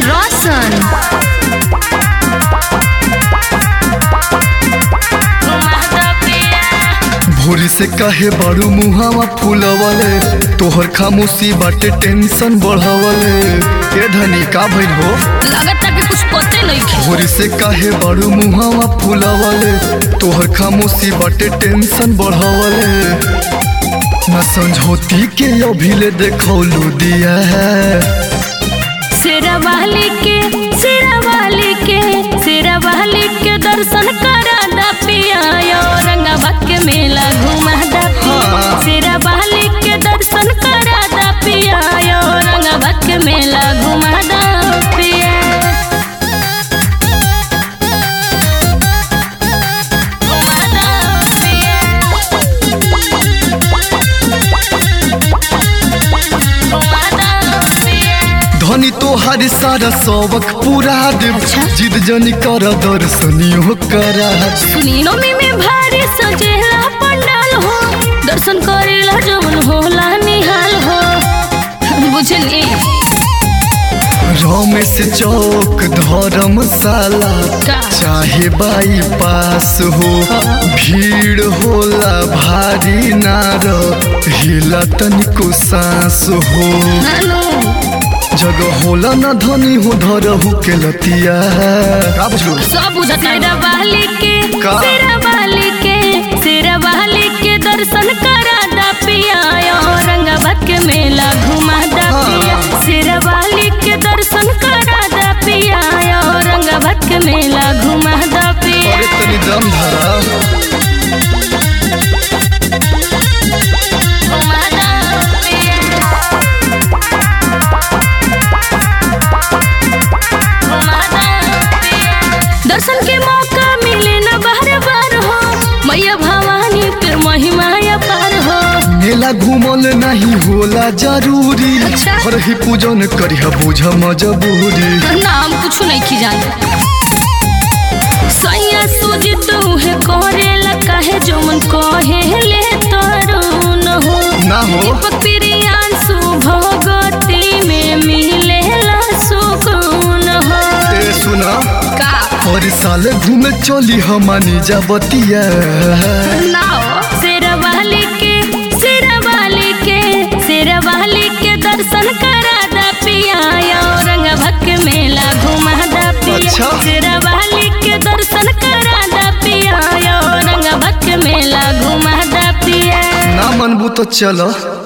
रोशन। भोरी से कहे बड़ू मुहावा फूलवले, तोहर खामोशी बाटे टेंशन बढ़ावले। ए धनी का भइल हो? लगता कि कुछ पते नहीं खे। भोरी से कहे बड़ू मुहावा फूलवले, तोहर खामोशी बाटे टेंशन बढ़ावले। न समझौती के अभिले देखौलू दिया है। शेरावाली के दर्शन करा दा पिया, औरंगाबाद के मेला घुमा दा पिया। शेरावाली के दर्शन करा दा पिया, औरंगाबाद के मेला घुमा दा पिया। धनी तोहार सारा सबक पूरा देव। जिद जनी कर दर्शनियो करा। सुनीनो में भारी सजेला पंडाल हो, दर्शन करेला जवन होला निहाल हो। बुझली रमेश चौक धर्मशाला चाहे बाईपास हो, भीड़ होला भारी नार हिला तनिको सांस हो। जगह होला न धनी हो धरहु के लतिया। का बुझलू? सब बुझत। शेरावाली के दर्शन करा दा पिया, औरंगाबाद के मेला घुमा दा पिया। शेरावाली के दर्शन करा दा पिया, औरंगाबाद के मेला घुमा दा पिया। अरे तनी दम धरा। दर्शन के मौका मिले न बार बार हो, मैया भवानी के महिमा अपार हो। मेला घूमल नहीं होला जरूरी, हर ही पूजन करिह बुझ मजबूरी। नाम कुछ नहीं की जाने सैया सूझ तू है करेला काहे जो मन कहे ले तरुण हो। ना हो प्रियांशु भगती में मिलेला सुकून हो। ए सुना का हर साल घूमे चली हमानी जबतिया। शेरावाली के दर्शन करा दा पिया, औरंगाबाद के मेला घुमा दा पिया। शेरावाली के दर्शन करा दा पिया, औरंगाबाद के मेला घुमा दा पिया। ना मनबू तो चलो।